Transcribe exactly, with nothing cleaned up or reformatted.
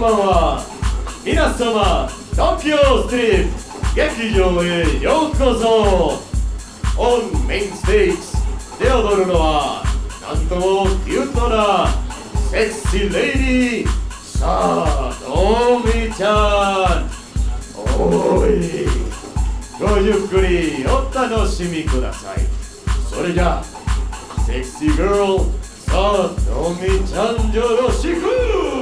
んばんは。皆様、東京ストリート劇場へようこそ。オンメインステージで踊るのはなんともキュートなセクシーレディー。さあ、とみちゃん、おい、ごゆっくりお楽しみください。それじゃあセクシーガール、さあとみちゃんよろしく。